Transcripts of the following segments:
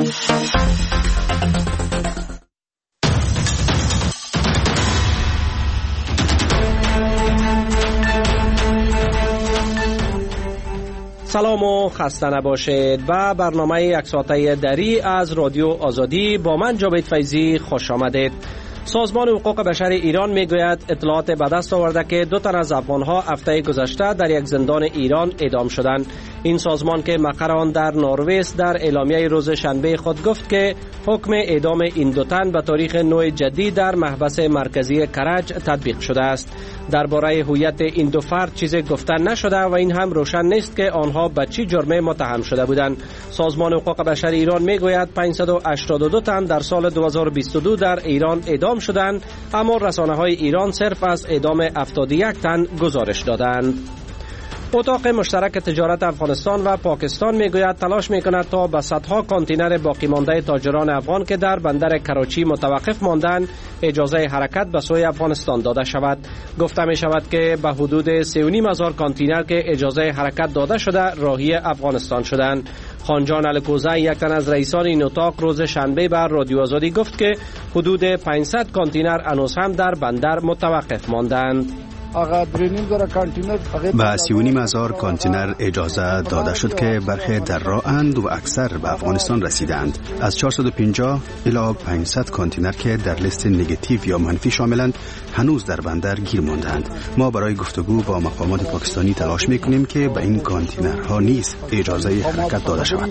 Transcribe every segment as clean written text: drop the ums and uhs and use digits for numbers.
سلام و خسته نباشید. و برنامه یک ساعته دری از رادیو آزادی با من جاوید فیضی خوش آمدید. سازمان حقوق بشر ایران میگوید اطلاعات به دست آورده که 2 تن از افغانها هفته گذشته در یک زندان ایران اعدام شدند. این سازمان که مقر آن در نروژ در اعلامیه روز شنبه خود گفت که حکم اعدام این 2 تن به تاریخ 9 جدی در محبس مرکزی کرج تطبیق شده است. درباره هویت این 2 فرد چیزی گفته نشده و این هم روشن نیست که آنها به چه جرمی متهم شده بودند. سازمان حقوق بشر ایران میگوید 582 تن در سال 2022 در ایران اعدام شدند، اما رسانه‌های ایران صرف از اعدام 71 تن گزارش دادند. اتاق مشترک تجارت افغانستان و پاکستان میگوید تلاش میکند تا به صدها کانتینر باقی مانده تاجران افغان که در بندر کراچی متوقف ماندند اجازه حرکت به سوی افغانستان داده شود. گفته می شود که به حدود 3,500 کانتینر که اجازه حرکت داده شده راهی افغانستان شدند. خانجان الکوزه، یک تن از رئیسان این اتاق، روز شنبه بر رادیو آزادی گفت که حدود 500 کانتینر هنوز هم در بندر متوقف ماندند. به 3,500 کانتینر اجازه داده شد که برخی در راه اند و اکثر به افغانستان رسیدند. از 450 الی 500 کانتینر که در لیست نگاتیو یا منفی شاملند هنوز در بندر گیر ماندند. ما برای گفتگو با مقامات پاکستانی تلاش میکنیم که به این کانتینرها نیز اجازه حرکت داده شود.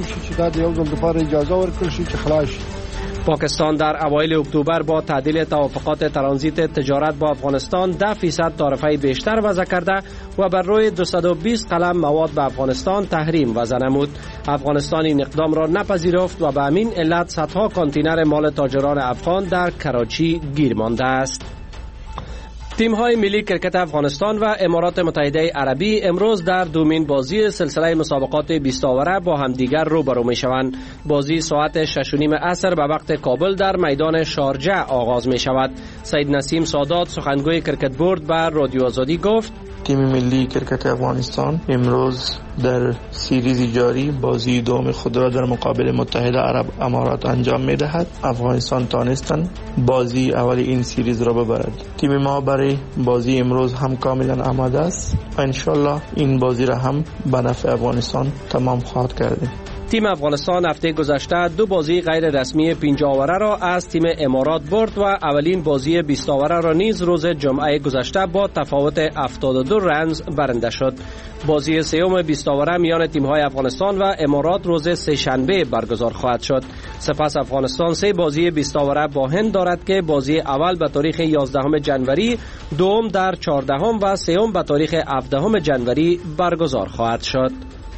پاکستان در اوایل اکتبر با تعدیل توافقات ترانزیت تجارت با افغانستان 10% تعرفه بیشتر وضع کرده و بر روی 220 قلم مواد به افغانستان تحریم وضع نمود. افغانستان این اقدام را نپذیرفت و به همین علت صدها کانتینر مال تاجران افغان در کراچی گیر مانده است. تیم‌های ملی کرکت افغانستان و امارات متحده عربی امروز در دومین بازی سلسله مسابقات 20 آوره با همدیگر روبرو می‌شوند. بازی ساعت 6:30 عصر به وقت کابل در میدان شارجه آغاز می‌شود. سید نسیم سادات سخنگوی کرکت بورد به رادیو آزادی گفت تیم ملی کرکت افغانستان امروز در سیریز جاری بازی دوم خود را در مقابل متحده عرب امارات انجام می‌دهد. افغانستان تانستند بازی اول این سیریز را ببرد. تیم ما برای بازی امروز هم کاملا آماده است و انشالله این بازی را هم به نفع افغانستان تمام خواهد کرد. تیم افغانستان هفته گذشته 2 بازی غیر رسمی 50 آوره را از تیم امارات برد و اولین بازی 20 آوره را نیز روز جمعه گذشته با تفاوت 72 رنز برنده شد. بازی سوم 20 آوره میان تیم‌های افغانستان و امارات روز سه‌شنبه برگزار خواهد شد. سپس افغانستان 3 بازی 20 آوره با هند دارد که بازی اول به تاریخ 11 جنوری، دوم در 14 و سوم به تاریخ 17 جنوری برگزار خواهد شد.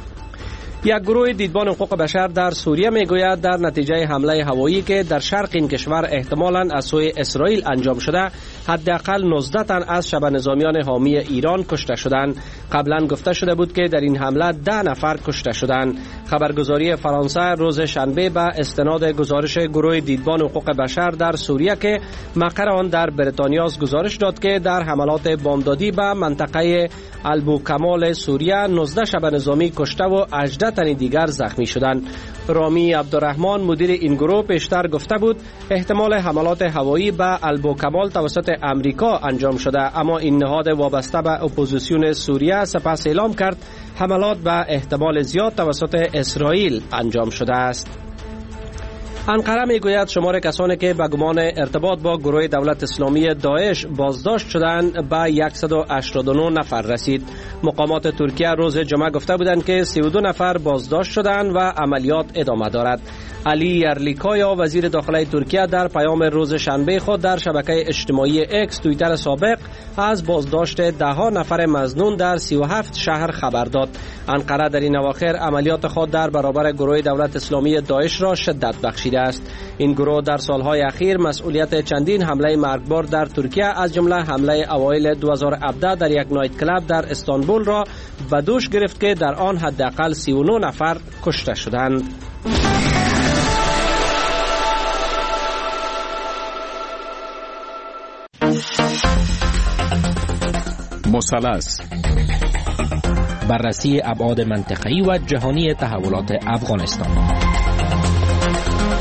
یک گروه دیدبان حقوق بشر در سوریه میگوید در نتیجه حمله هوایی که در شرق این کشور احتمالاً از سوی اسرائیل انجام شده حداقل 19 تن از شبه نظامیان حامی ایران کشته شدند. قبلا گفته شده بود که در این حمله 10 نفر کشته شدند. خبرگزاری فرانسه روز شنبه به استناد گزارش گروه دیدبان حقوق بشر در سوریه که مقر آن در بریتانیا است گزارش داد که در حملات بامدادی به منطقه البوکمال سوریه 19 شبه نظامی کشته و 18 تن دیگر زخمی شدند. رامی عبدالرحمن مدیر این گروه پیشتر گفته بود احتمال حملات هوایی به البوکمال توسط امریکا انجام شده، اما این نهاد وابسته به اپوزیسیون سوریه سپس اعلام کرد حملات به احتمال زیاد توسط اسرائیل انجام شده است. انقره میگوید شمار کسانی که به گمان ارتباط با گروه دولت اسلامی داعش بازداشت شدند به 189 نفر رسید. مقامات ترکیه روز جمعه گفته بودند که 32 نفر بازداشت شدند و عملیات ادامه دارد. علی یرلیکایا وزیر داخلی ترکیه در پیام روز شنبه خود در شبکه اجتماعی اکس توییتر سابق از بازداشت 10 نفر مظنون در 37 شهر خبر داد. انقره در این اواخر عملیات خود در برابر گروه دولت اسلامی داعش را شدت بخشیده است. این گروه در سالهای اخیر مسئولیت چندین حمله مرگبار در ترکیه از جمله حمله اوایل 2017 در یک نایت کلاب در استانبول را به دوش گرفت که در آن حداقل 39 نفر کشته شدند. مثلث بررسی ابعاد منطقه‌ای و جهانی تحولات افغانستان.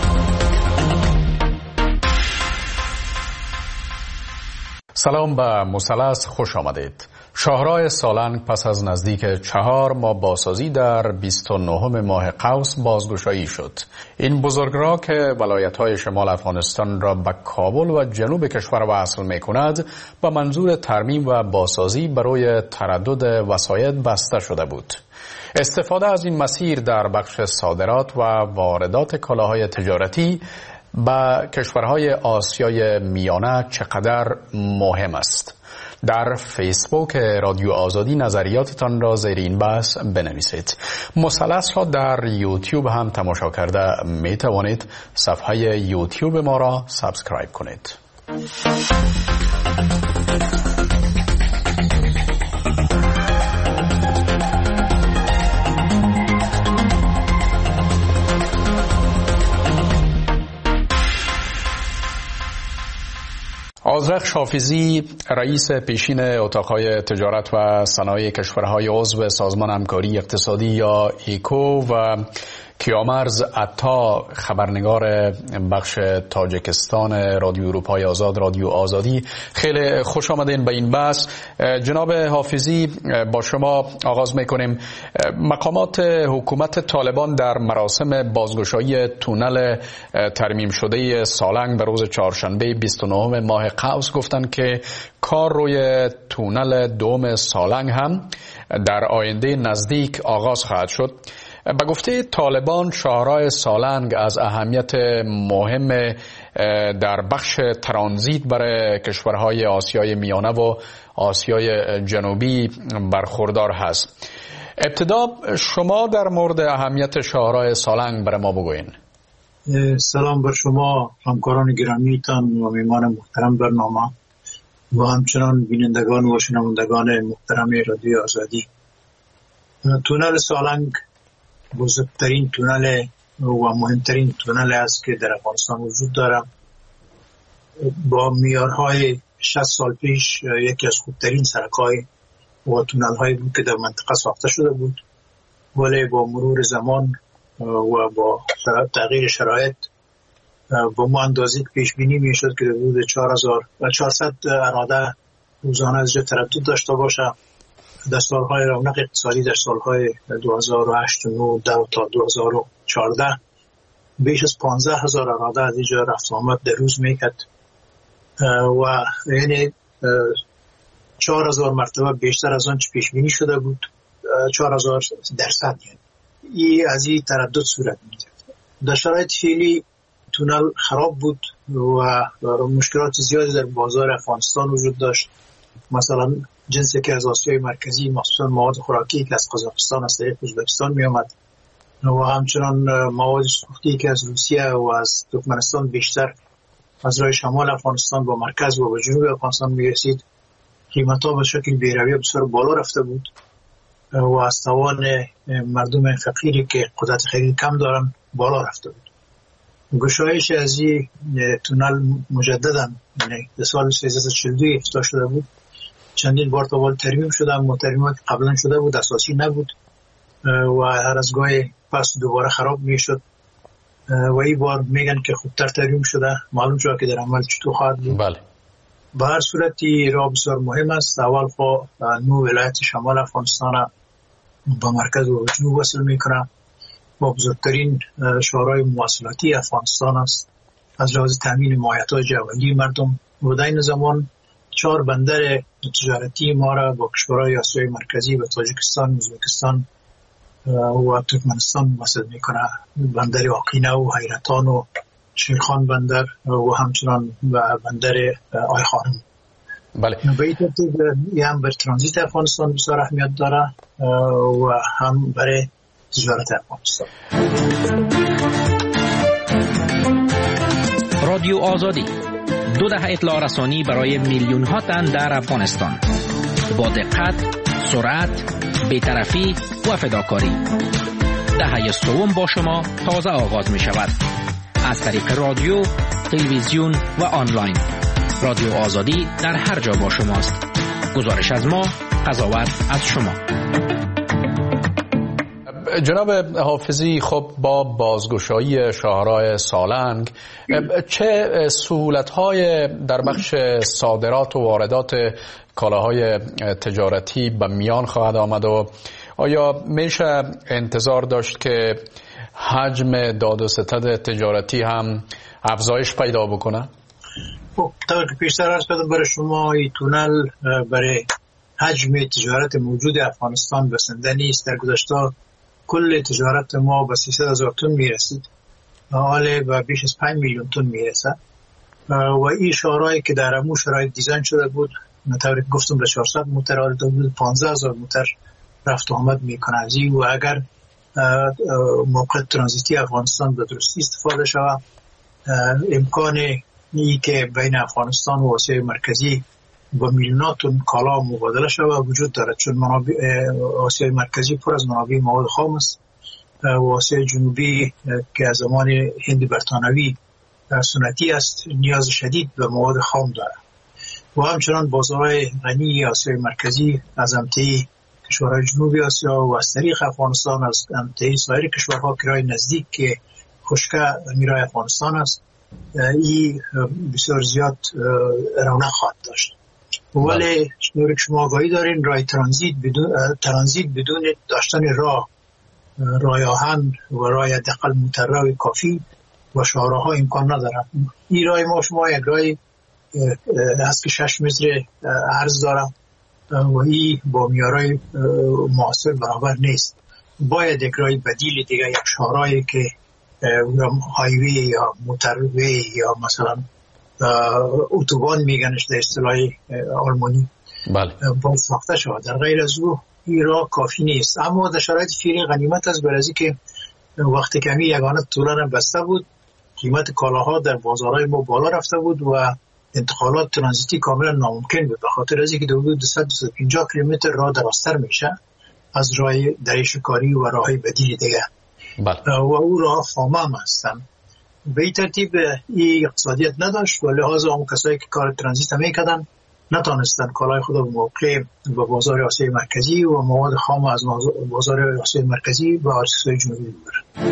سلام به مثلث خوش آمدید. شاهراه سالنگ پس از نزدیک 4 ماه بازسازی در 29 ماه قوس بازگشایی شد. این بزرگراه که ولایت‌های شمال افغانستان را به کابل و جنوب کشور وصل می‌کند با منظور ترمیم و بازسازی برای تردد وسایط بسته شده بود. استفاده از این مسیر در بخش صادرات و واردات کالاهای تجارتی به کشورهای آسیای میانه چقدر مهم است؟ در فیسبوک رادیو آزادی نظریاتتان را زیر این بحث بنویسید. مثلث را در یوتیوب هم تماشا کرده می توانید. صفحه یوتیوب ما را سابسکرایب کنید. آذرخش حافظی رئیس پیشین اتاقهای تجارت و صنایع کشورهای عضو سازمان همکاری اقتصادی یا ایکو و کیامرز عطا خبرنگار بخش تاجیکستان رادیو اروپای آزاد رادیو آزادی، خیلی خوش آمدین به این بحث. جناب حافظی، با شما آغاز میکنیم. مقامات حکومت طالبان در مراسم بازگشایی تونل ترمیم شده سالنگ به روز چهارشنبه 29 ماه قوس گفتند که کار روی تونل دوم سالنگ هم در آینده نزدیک آغاز خواهد شد. به گفته طالبان شاهراه سالنگ از اهمیت مهم در بخش ترانزیت برای کشورهای آسیای میانه و آسیای جنوبی برخوردار هست. ابتدا شما در مورد اهمیت شاهراه سالنگ برای ما بگوین. سلام بر شما همکاران گرامیتان و میهمان محترم برنامه و همچنان بینندگان و شنوندگان محترم رادیو آزادی. تونل سالنگ بزرگترین تونل و مهمترین تونل است که در افغانستان وجود دارد. با معیارهای 60 سال پیش یکی از خوبترین سرک‌های و تونل‌هایی بود که در منطقه ساخته شده بود، ولی با مرور زمان و با تغییر شرایط با ما اندازه پیش بینی میشد که حدود 4400 اراده روزانه از جا تردد داشته باشه. در سالهای رونق اقتصادی در سالهای 2008 و 2009 تا 2014 بیش از 15,000 اراده از اینجا رفت آمد در روز میکرد و یعنی 4,000 مرتبه بیشتر از آن چه پیش بینی شده بود. 4,000% یعنی از این تردد صورت میگرفت. در شرایط فعلی تونل خراب بود و مشکلات زیادی در بازار افغانستان وجود داشت. مثلا جنسی که از آسیای مرکزی مخصوصا مواد خوراکی که از قزاقستان از طریق ازبکستان می آمد و همچنان مواد سوختی که از روسیه و از ترکمنستان بیشتر از راه شمال افغانستان با مرکز و جنوب افغانستان می رسید. قیمت‌ها به شکل بی‌رویه بسیار بالا رفته بود و از توان مردم فقیری که قدرت خرید کم دارن بالا رفته بود. گشایش از این تونل مجددا یعنی در سال 1342 افتتاح شده بود. چندین بار تا ترمیم شده، اما ترمیمات قبلا شده بود اساسی نبود و هر از گاهی پس دوباره خراب میشد و این بار میگن که خوبتر ترمیم شده. معلوم شده که در عمل چطور خواهد بود. بله. به هر صورتی راه بسیار مهم است. اول خو 9 ولایت شمال افغانستان با مرکز و جنوب وصل میکنه و بزرگترین شاهراه مواصلاتی افغانستان است از لحاظ تامین مایحتاج اولیه مردم. و در این زمان 4 بندر تجارتی ما را با کشورهای آسیای مرکزی و تاجیکستان، ازبکستان و ترکمنستان وصل میکنه. بندر آقینه و حیرتان و شیرخان بندر و همچنان بندر آی خانم. بله. به این ترتیب هم بر ترانزیت افغانستان بسیار اهمیت داره و هم برای تجارت افغانستان. رادیو آزادی 2 دهه اطلاع رسانی برای میلیون ها تن در افغانستان با دقت، سرعت، بی‌طرفی و فداکاری. دهه سوم با شما تازه آغاز می شود از طریق رادیو، تلویزیون و آنلاین. رادیو آزادی در هر جا با شماست. گزارش از ما، قضاوت از شما. جناب حافظی، خب با بازگشایی شاهراه سالنگ چه سهولت‌های در بخش صادرات و واردات کالاهای تجارتی به میان خواهد آمد و آیا میشه انتظار داشت که حجم داد و ستد تجارتی هم افزایش پیدا بکنه؟ خب طور که پیشتر عرض کردم برای شما، این تونل برای حجم تجارت موجود افغانستان بسنده نیست. در گذشته کل تجارت ما به 300,000 تن میرسید، حالا به بیش از 5 میلیون تن میرسه و این شاهراهی که در امو شرایط دیزاین شده بود، طوری که گفتم به 400 موتر آلده بود، 15,000 موتر رفت و آمد میکنه از این. و اگر موقع ترانزیتی افغانستان به درستی استفاده شود، امکان ای که بین افغانستان و آسیای مرکزی با میلیونات تن کالا مبادله شود وجود دارد، چون آسیای مرکزی پر از منابع مواد خام است و آسیای جنوبی که از زمان هند برطانوی سنتی است نیاز شدید به مواد خام دارد و همچنان بازارهای غنی آسیای مرکزی از امتحی کشورهای جنوبی آسیا و از طریق افغانستان از امتحی سایر کشورها که رای نزدیک که خشکه میرای افغانستان است، این بسیار زیاد رونق خواهد داشت. ولی شما آگاهی دارین رای ترانزیت بدون داشتن رای آهن و رای حداقل موترهای کافی و شاهراه‌ها امکان ندارد. این رای ما شما یک رای هست که 6 متر عرض دارد و این با میارای معاصر برابر نیست. باید یک رای بدیل دیگه، یک شاهراهی که هایوی یا موتروی یا مثلا اتوبان میگنش در اصطلاح آلمانی باید ساخته شود. در غیر از او این راه کافی نیست. اما در شرایط فعلی غنیمت از برازی که وقتی که همی یگانه طولان بسته بود، قیمت کالاها در بازارهای ما بالا رفته بود و انتقالات ترانزیتی کاملا ناممکن بود، به خاطر از اینکه حدود 250 کیلومتر راه درازتر میشه از راه دریچه‌کاری و راههای بدیل دیگه و او راه خامه هم هستن. به این ترتیب این اقتصادیت نداشت و لحاظ اون کسایی که کار ترانزیت میکردن نتانستن کالای خود به موقع به بازار آسیای مرکزی و مواد خام از بازار آسیای مرکزی و آسیای جنوبی ببرن.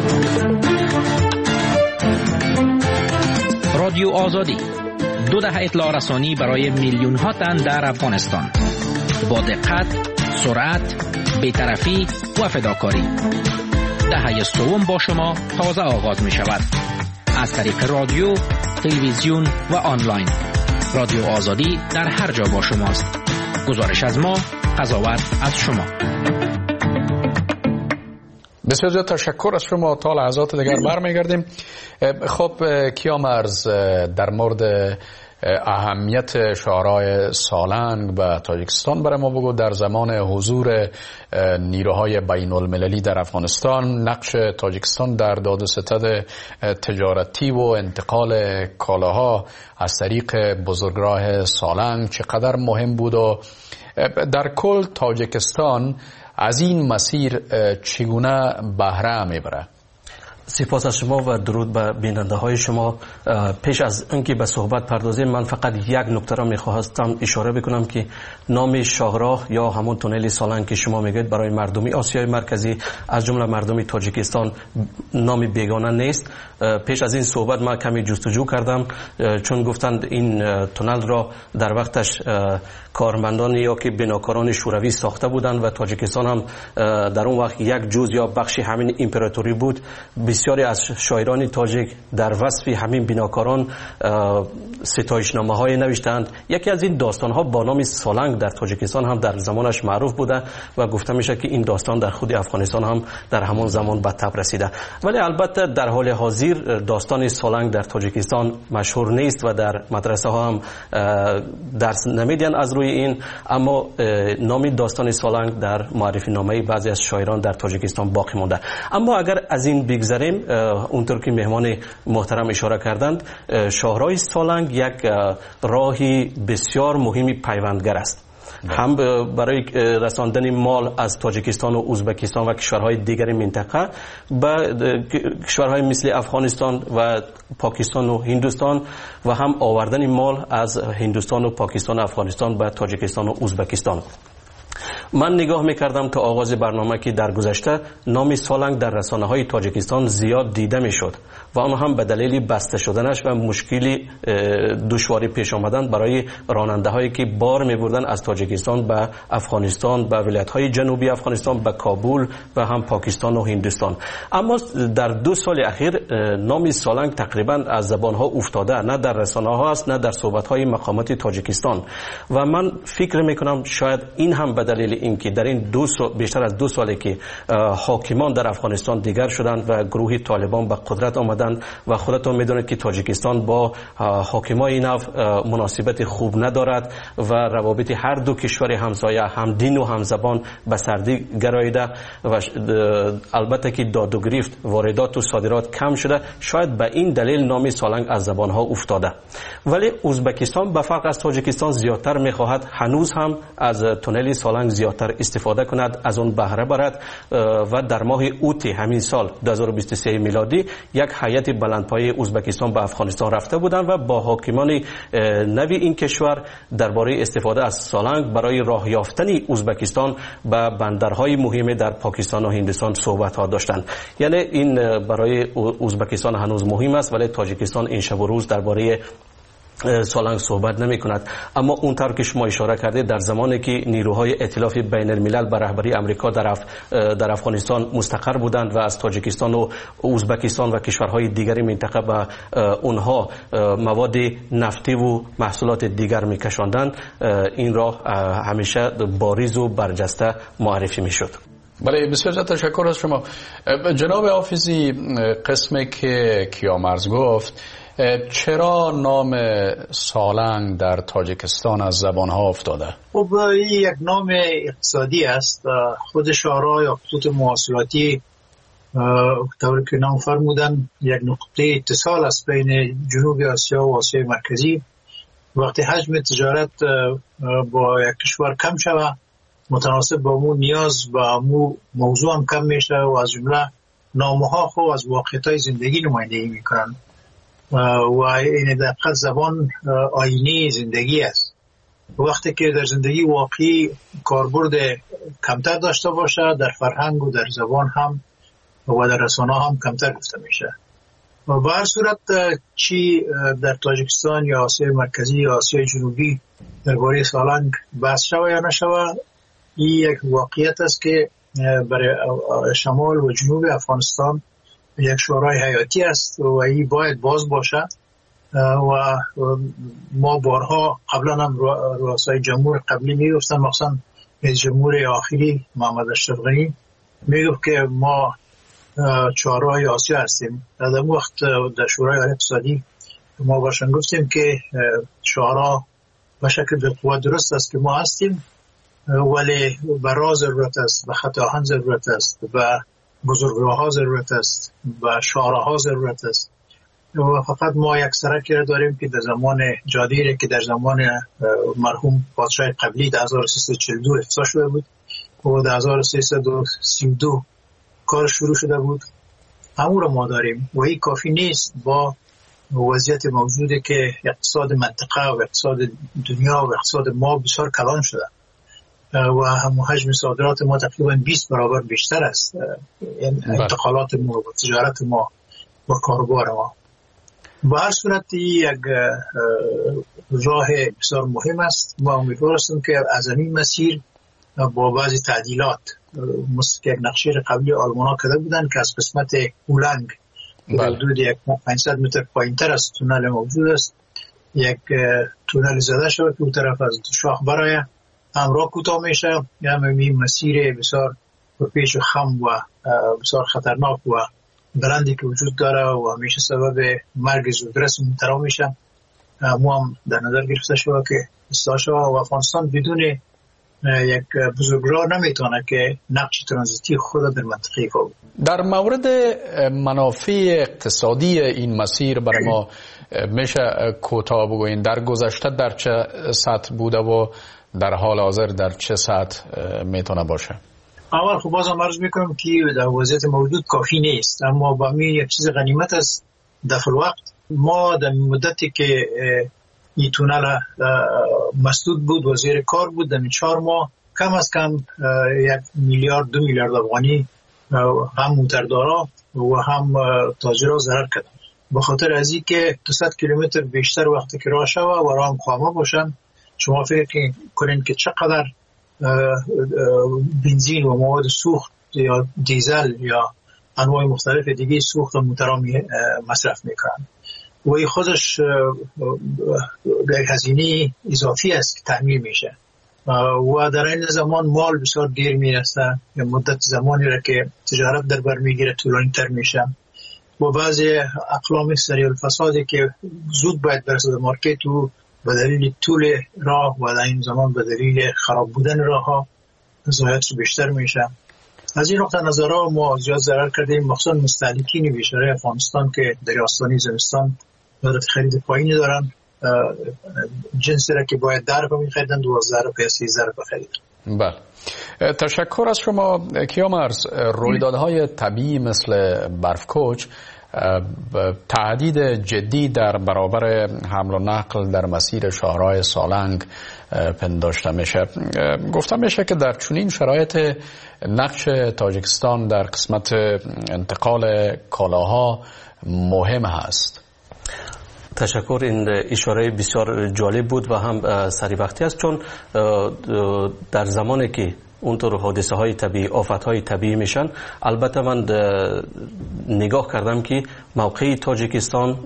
رادیو آزادی 2 دهه اطلاع رسانی برای میلیون ها تن در افغانستان، با دقت، سرعت، بی‌طرفی و فداکاری. دهه سوم با شما تازه آغاز می شود از طریق رادیو، تلویزیون و آنلاین. رادیو آزادی در هر جا با شماست. گزارش از ما، قضاوت از شما. بسیار زیاد تشکر از شما. تا لحظات دیگر برمیگردیم. خب کیامرز، در مورد اهمیت شاهراه سالنگ و تاجیکستان برای ما بگو. در زمان حضور نیروهای بین المللی در افغانستان، نقش تاجیکستان در داد و ستد تجارتی و انتقال کالاها از طریق بزرگراه سالنگ چقدر مهم بود و در کل تاجیکستان از این مسیر چگونه بهره میبره؟ سپاس از شما و درود به بیننده های شما. پیش از اینکه به صحبت پردازیم، من فقط یک نکته را میخواستم اشاره بکنم که نام شاهراه یا همون تونل سالنگ که شما میگید برای مردمی آسیای مرکزی از جمله مردمی تاجیکستان نام بیگانه نیست. پیش از این صحبت من کمی جستجو کردم، چون گفتند این تونل را در وقتش کارمندان یا که بناکاران شوروی ساخته بودند و تاجیکستان هم در اون وقت یک جزء یا بخشی همین امپراتوری بود. بسیاری از شاعران تاجیک در وصف همین بناکاران ستایشنامه های نوشتند. یکی از این داستان ها با نام سالنگ در تاجیکستان هم در زمانش معروف بوده و گفته میشه که این داستان در خود افغانستان هم در همون زمان به تب رسیده. ولی البته در حال حاضر داستان سالنگ در تاجیکستان مشهور نیست و در مدرسه ها هم درس نمیدن از روی این، اما نام داستان سالنگ در معرفی نامه بعضی از شاعران در تاجیکستان باقی مونده. اما اگر از این بگذریم، اونطور که مهمان محترم اشاره کردند، شاهراه سالنگ یک راهی بسیار مهمی پیوندگر است، هم برای رساندن مال از تاجیکستان و ازبکستان و کشورهای دیگر منطقه به کشورهای مثل افغانستان و پاکستان و هندوستان و هم آوردن مال از هندوستان و پاکستان و افغانستان به تاجیکستان و ازبکستان. من نگاه میکردم تا آغاز برنامه که در گذشته نام سالنگ در رسانه های تاجیکستان زیاد دیده میشد و آن هم به دلیل بسته شدنش و مشکلی دشواری پیش آمدن برای راننده هایی که بار میبردن از تاجیکستان به افغانستان، به ولایت های جنوبی افغانستان، به کابل و هم پاکستان و هندوستان. اما در 2 سال اخیر نام سالنگ تقریبا از زبان ها افتاده، نه در رسانه ها است نه در صحبت های مقامات تاجیکستان. و من فکر میکنم شاید این هم به دلیل اینکه در این بیشتر از 2 ساله که حاکمان در افغانستان دیگر شدند و گروه طالبان به قدرت آمدند و خودتون میدونید که تاجیکستان با حاکمای نو مناسبت خوب ندارد و روابط هر دو کشور همسایه هم دین و هم زبان به سردی گراییده و البته که داد و گریخت واردات و صادرات کم شده. شاید به این دلیل نام سالنگ از زبان ها افتاده. ولی ازبکستان به فرق از تاجیکستان زیادتر میخواهد هنوز هم از تونل سالنگ زیادتر استفاده کند، از اون بهره برد و در ماه اوت همین سال 2023 میلادی یک هیئت بلندپایه ازبکستان به افغانستان رفته بودند و با حاکمان نوی این کشور درباره استفاده از سالنگ برای راه یافتن ازبکستان به بندرهای مهم در پاکستان و هندوستان صحبت ها داشتند. یعنی این برای ازبکستان هنوز مهم است ولی تاجیکستان این شب و روز درباره سالنگ صحبت نمی کند. اما اونطور که شما اشاره کردید در زمانی که نیروهای ائتلاف بین الملل به رهبری امریکا در افغانستان مستقر بودند و از تاجیکستان و ازبکستان و کشورهای دیگری منطقه به اونها مواد نفتی و محصولات دیگر میکشاندند، این را همیشه باریز و برجسته معرفی میشد. بله، بسیار تشکر از شما جناب حافظی. قسمی که کیامرز گفت، چرا نام سالنگ در تاجیکستان از زبان ها افتاده؟ خب این یک نام اقتصادی است. خود شورا یا خطوط مواصلاتی طوری که نام فرمودن یک نقطه اتصال است بین جنوب آسیا و آسیای مرکزی. وقتی حجم تجارت با یک کشور کم شود، متناسب با مو نیاز و مو موضوع هم کم میشه و از جمله نامها خود از واقعیت زندگی نمایندگی میکنن و این دقیقا زبان آینه زندگی است. وقتی که در زندگی واقعی کاربرد کمتر داشته باشه، در فرهنگ و در زبان هم و در رسانه هم کمتر گفته میشه. و به هر صورت چی در تاجیکستان یا آسیای مرکزی یا آسیای جنوبی درباره سالنگ بحث شوه یا نشوه، این یک واقعیت است که برای شمال و جنوب افغانستان یک شورای حیاتی است و این باید باز باشه. و ما بارها قبلا هم رؤسای جمهور قبلی میگفتن، مخصوصا رئیس جمهور آخری محمد اشرف غنی میگفت که ما چهارراه آسیا هستیم. در اون وقت در شورای اقتصادی ما باشن گفتیم که شورا به شکل به قوت درست است که ما هستیم، ولی به راه ضرورت است، به خط آهن ضرورت است، به بزرگراه ها ضرورت است، به شاهراه ضرورت است. و فقط ما یک سرک داریم که در زمان جادیره که در زمان مرحوم پادشاه قبلی در 1342 افتتاح شده بود و در 1332 کار شروع شده بود. همون رو ما داریم و این کافی نیست با وضعیت موجوده که اقتصاد منطقه و اقتصاد دنیا و اقتصاد ما بسیار کلان شده و هم حجم صادرات ما تقریبا 20 برابر بیشتر است. انتقالات ما و تجارت ما و کاروبار ما. به هر صورت یک راه بسیار مهم است. ما امیدوار هستیم که از این مسیر با بعضی تعدیلات که یک نقشه قبلی آلمان ها کرده بودن که از قسمت اولنگ که حدود 500 متر پایینتر از تونل موجود است، یک تونل زده شد که اون طرف از شاخ برای همراه کوتاه میشه. این مسیر بسیار پیش خم و بسیار خطرناک و بلندی که وجود داره و همیشه سبب مرگ زودرس محترم میشه. ما هم در نظر گرفته شده که اصلاح شده و افغانستان بدون یک بزرگراه نمیتونه که نقش ترانزیتی خود در منطقه کنه. در مورد منافع اقتصادی این مسیر برای ما میشه کوتاه بگوین در گذشته در چه سطح بوده و در حال حاضر در چه سطح میتونه باشه؟ اول خب بازم عرض میکنم که در وضعیت موجود کافی نیست، اما با می یک چیز غنیمت است. در وقت ما در مدتی که این تونل مسدود بود و زیر کار بود، در 4 ماه کم از کم 1 میلیارد 2 میلیارد افغانی هم موتردارا و هم تاجرها ضرر کردن. به خاطر از این که 200 کیلومتر بیشتر وقتی که راه شوه و راه خامه باشن، شما فکر کنین که چقدر بنزین و مواد سوخت یا دیزل یا انواع مختلف دیگه سوخت موترها مصرف میکنن و این خودش یک هزینه اضافی است که تحمیل میشه و در این زمان مال بسیار دیر میرسه یا مدت زمانی را که تجارت در بر میگیره طولانی تر میشه و بعضی اقلام سریع الفسادی که زود باید برسه به مارکت و به دلیل طول راه و در این زمان به دلیل خراب بودن راه ها ضایعات بیشتر میشه. از این نقطه نظر ما زیاد ضرر کردیم، مخصوصا مستهلکین بیشتر افغانستان که در آستانه زمستان قدرت خرید پایینی دارن، جنسی را که باید در رو میخریدن 12 یا 13 بخرید. بله، تشکر از شما. کیامرز، رویدادهای طبیعی مثل برفکوچ تهدید جدی در برابر حمل و نقل در مسیر شاهراه سالنگ پنداشته میشه. گفته میشه که در چنین شرایط نقش تاجیکستان در قسمت انتقال کالاها مهم هست. تشکر. این اشاره بسیار جالب بود و هم سری وقتی است، چون در زمانی که اونطور حادثه های طبیعی، آفت های طبیعی میشن، البته من نگاه کردم که موقع تاجیکستان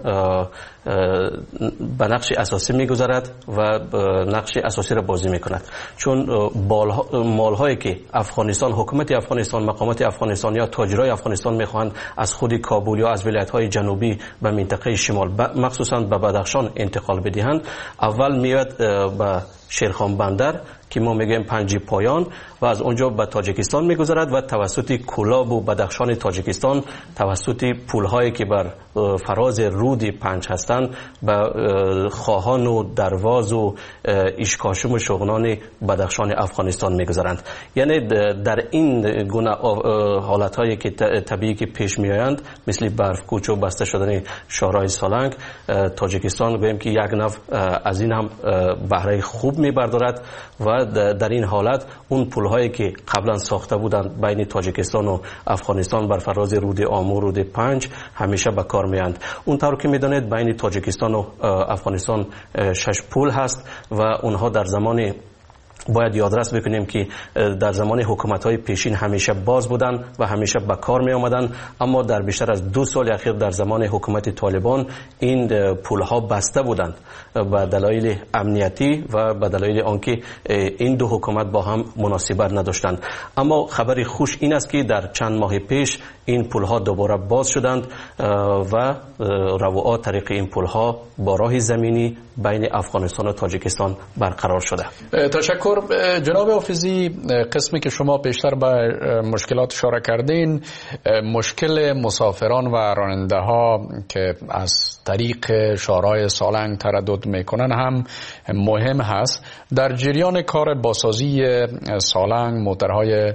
به نقش اساسی میگذارد و نقش اساسی را بازی میکند، چون مالهایی که افغانستان، حکومت افغانستان، مقامات افغانستان یا تاجرای افغانستان میخواهند از خود کابل یا از ولایت های جنوبی به منطقه شمال مخصوصا به بدخشان انتقال بدهند، اول میاد به شیرخان بندر که ما میگیم پنجی پایان و از اونجا به تاجیکستان میگذرد و توسط کولاب و بدخشان تاجیکستان توسط پولهایی که بر فراز رود پنج هستند به خواهان و درواز و اشکاشم و شغنان بدخشان افغانستان میگذرند. یعنی در این گونه حالتهایی که طبیعی که پیش میآیند مثل برف کوچ و بسته شدن شاهراه سالنگ، تاجیکستان گویم که یک نوع از این هم بهره خوب میبردارد و در این حالت اون پل‌هایی که قبلا ساخته بودند بین تاجیکستان و افغانستان بر فراز رود آمو، رود پنج همیشه به کار میاند. اون طور که میدانید بین تاجیکستان و افغانستان 6 پل هست و اونها در زمان باید یادرس بکنیم که در زمان حکومت‌های پیشین همیشه باز بودن و همیشه به کار می آمدن، اما در بیشتر از 2 سال اخیر در زمان حکومت طالبان این پل‌ها بسته بودند به دلایل امنیتی و به دلایل آنکه این دو حکومت با هم مناسبت نداشتند. اما خبری خوش این است که در چند ماه پیش این پل‌ها دوباره باز شدند و رواعات طریق این پل‌ها با راه زمینی بین افغانستان و تاجیکستان برقرار شده. تشکر جناب حافظی. قسمی که شما بیشتر به مشکلات اشاره کردین، مشکل مسافران و راننده ها که از طریق شاهراه سالنگ تردد میکنن هم مهم هست. در جریان کار بازسازی سالنگ موترهای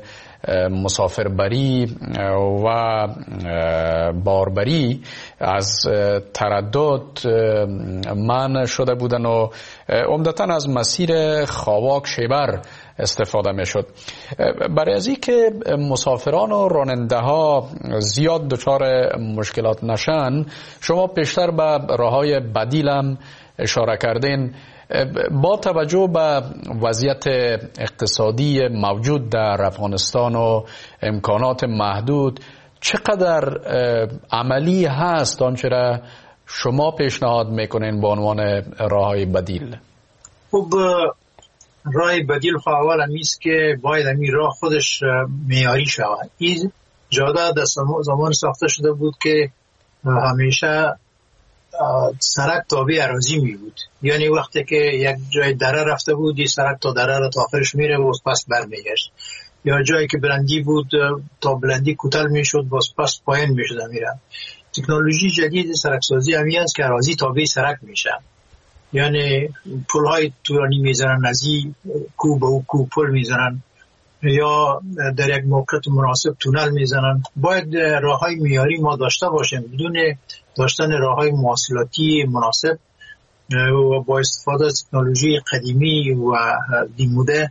مسافربری و باربری از تردد منع شده بودن و عمدتاً از مسیر خاواک شیبر استفاده می شد. برای از این که مسافران و راننده ها زیاد دچار مشکلات نشن، شما پیشتر به راههای بدیل هم اشاره کردین. با توجه به وضعیت اقتصادی موجود در افغانستان و امکانات محدود، چقدر عملی هست آنچه را شما پیشنهاد میکنین به عنوان راههای بدیل؟ خب راه بدیل اول همیست که باید همین راه خودش معیاری شود. این جاده در زمان ساخته شده بود که همیشه سرک تابع اراضی می بود، یعنی وقتی که یک جای دره رفته بود این سرک تا دره را تا آخرش میره و پس برمیگشت، یا جایی که بلندی بود تا بلندی کوتاه میشد و پس پایین میشد میره. تکنولوژی جدید سرکسازی همین است که اراضی تابع سرک میشه، یعنی پل‌های طولانی میزنن، از این کو به او کو پل میزنن یا در یک موقعیت مناسب تونل میزنن. باید راههای معیاری ما داشته باشیم بدون داشتن راههای مواصلاتی مناسب و با استفاده از تکنولوژی قدیمی و دیموده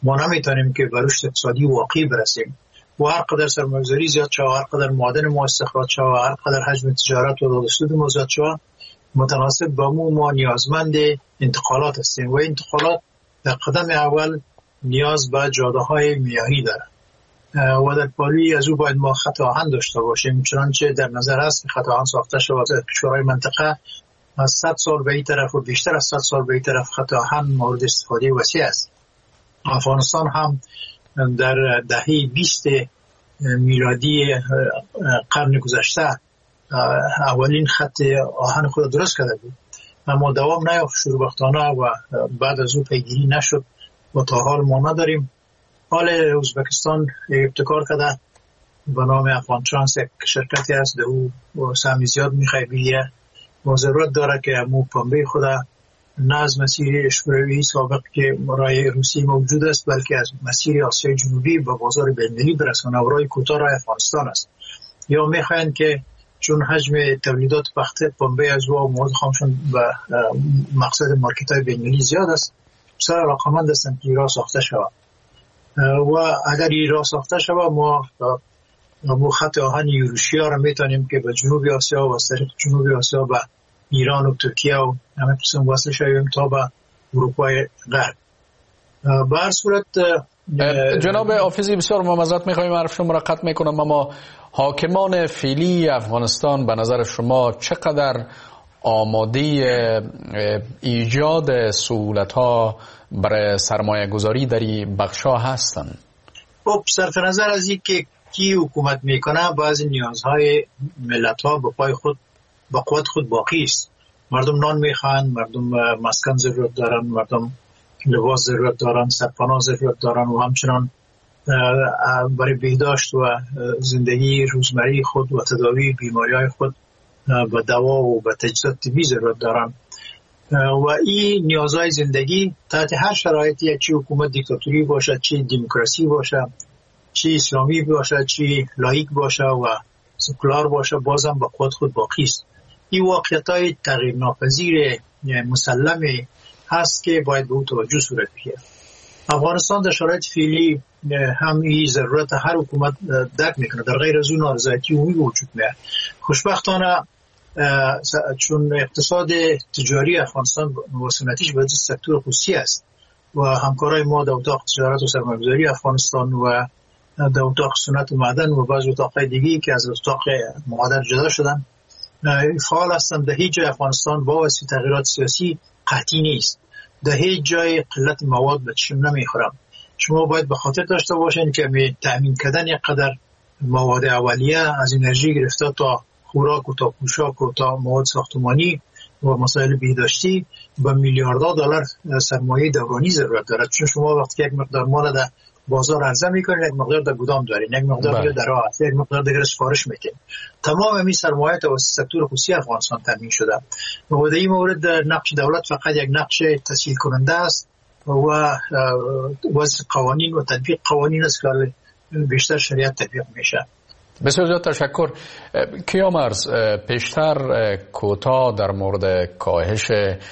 ما نمیتونیم که به رشد اقتصادی واقعی برسیم. و هر قدر سرمایه‌گذاری زیاد شود، هر قدر معادن ما استخراج شود، هر قدر حجم تجارت و داد و ستد ما زیاد شود، متناسب با ما نیازمند انتقالات هستیم و انتقالات در قدم اول نیاز به جاده‌های میاهی دارد و در پالی از او باید ما خط آهن داشته باشیم، چنانچه در نظر است که خط آهن ساخته شود. کشورهای منطقه از 100 سال به این طرف و بیشتر از 100 سال به این طرف خط آهن مورد استفاده وسیع است. افغانستان هم در دهه 20 میلادی قرن گذشته اولین خط آهن خود درست کرده بود، اما دوام نیافت شوربختانه و بعد از او پیگیری نشد و تا حال ما نداریم. حال ازبکستان ابتکار کرده به نام افغان ترانس، یک شرکتی است، در او سهمی زیاد میخواه بیه و ضرورت داره که امو پنبه خود نه از مسیر اشوروی سابق که رای روسی موجود است، بلکه از مسیر آسیای جنوبی به بازار بین‌المللی برسانه و رای کوتاه رای افغانستان است. یا میخواهند که چون حجم تولیدات پنبه از او مواد خامشون به مقصد مارکت های بین‌المللی زیاد است، بسیار علاقه‌مند هستند که ایران ساخته شود و اگر ایران ساخته شود ما خط آهن یوروشیا را میتونیم که به جنوب آسیا و از طریق جنوب آسیا به ایران و ترکیه و همه قسم وصل شویم تا به اروپای غرب. به هر صورت جناب حافظی بسیار ممزد میخوایم حرف شما را قطع میکنم، اما حاکمان فعلی افغانستان به نظر شما چقدر آماده ایجاد سهولت‌ها برای سرمایه گذاری در این بخش‌ها هستند؟ خب صرف نظر از این که کی حکومت میکنه، بعضی نیازهای ملت‌ها به پای خود با قوت خود باقی است. مردم نان میخوان، مردم مسکن ضرورت دارن، مردم لباس ضرورت دارن، سرپناه ضرورت دارن و همچنان برای بهداشت و زندگی روزمره خود و تداوی بیماری‌های خود به دوا و به تجهیزات طبی ضرورت دارن و این نیازهای زندگی تحت هر شرایطی، چه حکومت دیکتاتوری باشه، چه دموکراسی باشه، چه اسلامی باشه، چه لایک باشه و سکولار باشه، بازم با قوت خود باقی است. این واقعیت‌های تغییر ناپذیر مسلم هست که باید به او توجه صورت بگیرد. افغانستان در شرایط فعلی هم این ضرورت هر حکومت درک میکنه، در غیر از اون نارضایتی عمومی وجود میاد. خوشبختانه چون اقتصاد تجاری افغانستان وسنتیش به سکتور خصوصی است و همکارای ما در اتاق تجارت و سرمایه‌گذاری افغانستان و در اتاق صنعت و معدن و بعض اتاق‌های دیگه که از اتاق معدن جدا شدن فعال هستند. در هیچ جای افغانستان با واسطه تغییرات سیاسی قحطی نیست، در هیچ جای قلت مواد به چشم نمیخورم. شما باید به خاطر داشته باشین که تأمین کردن یک قدر مواد اولیه از انرژی گرفته تا خوراک و تا پوشاک و تا مواد ساختمانی و مسائل بهداشتی به میلیاردها دلار سرمایه دورانی ضرورت دارد، چون شما وقتی که یک مقدار مال در بازار عرضه میکنین، یک مقدار در گودام دارین، یک مقدار دیگه در راه، یک مقدار دیگه سفارش میکنین. تمام این سرمایه توسط سکتور خصوصی افغانستان تامین شده و در این مورد نقش دولت فقط یک نقش تسهیل کننده است و وضع قوانین و تطبیق قوانین است که بیشتر شریعت تطبیق میشه. بسیار زیاد تشکر. کیامرز، پیشتر کوتاه در مورد کاهش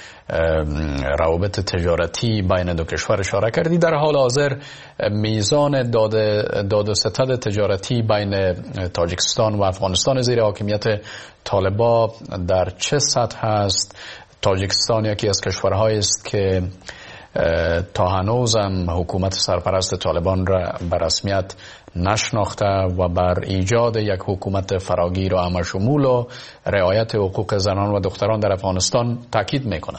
روابط تجارتی بین دو کشور اشاره کردی. در حال حاضر میزان داد و ستد تجارتی بین تاجیکستان و افغانستان زیر حاکمیت طالبان در چه سطح است؟ تاجیکستان یکی از کشورهایی است که تا هنوز هم حکومت سرپرست طالبان را به رسمیت نشناخته و بر ایجاد یک حکومت فراگیر و همشمول و رعایت حقوق زنان و دختران در افغانستان تاکید میکنه.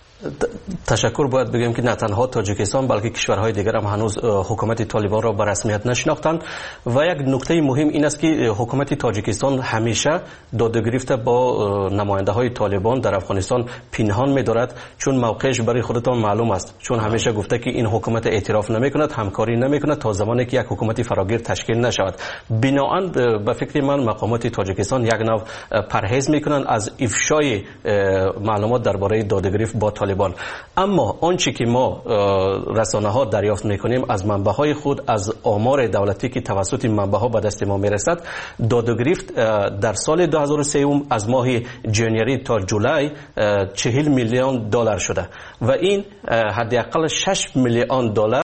تشکر. باید بگیم که نه تنها تاجیکستان بلکه کشورهای دیگر هم هنوز حکومت طالبان را به رسمیت نشناختند و یک نکته مهم این است که حکومت تاجیکستان همیشه دادگرفت با نماینده های طالبان در افغانستان پنهان می‌دارد، چون موقعش برای خودتان معلوم است، چون همیشه گفته که این حکومت اعتراف نمی‌کند، همکاری نمی‌کند تا زمانی که یک حکومت فراگیر تشکیل نشود. بنابراین به فکر من مقامات تاجیکستان یک نوع پرهیز می‌کنند از افشای معلومات درباره دادگرفت با طالبان. اما آنچه که ما رسانه ها دریافت میکنیم از منبع های خود، از آمار دولتی که توسط منبع ها به دست ما میرسد، دادگرفت در سال 2003 از ماه ژانویه تا جولای 40 میلیون دلار شده و این حداقل 6 میلیون دلار